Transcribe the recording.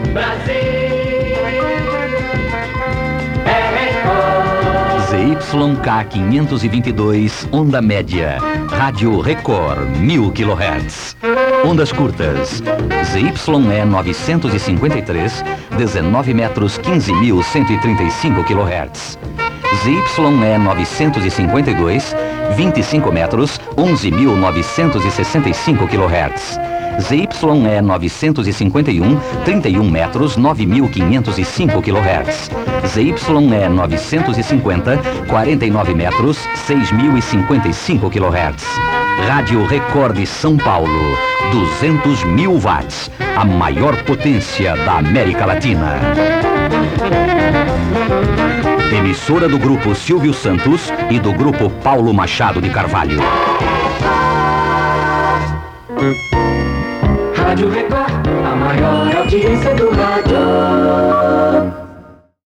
Brasil é Record. ZYK 522, onda média. Rádio Record, 1000 kHz. Ondas curtas. ZYE 953, 19 metros, 15.135 kHz. ZYE 952, 25 metros, 11.965 kHz. ZYE 951, 31 metros, 9.505 kHz. ZYE 950, 49 metros, 6.055 kHz. Rádio Record de São Paulo, 200.000 watts, a maior potência da América Latina. Emissora do Grupo Silvio Santos e do Grupo Paulo Machado de Carvalho. Rádio Record, a maior audiência do rádio.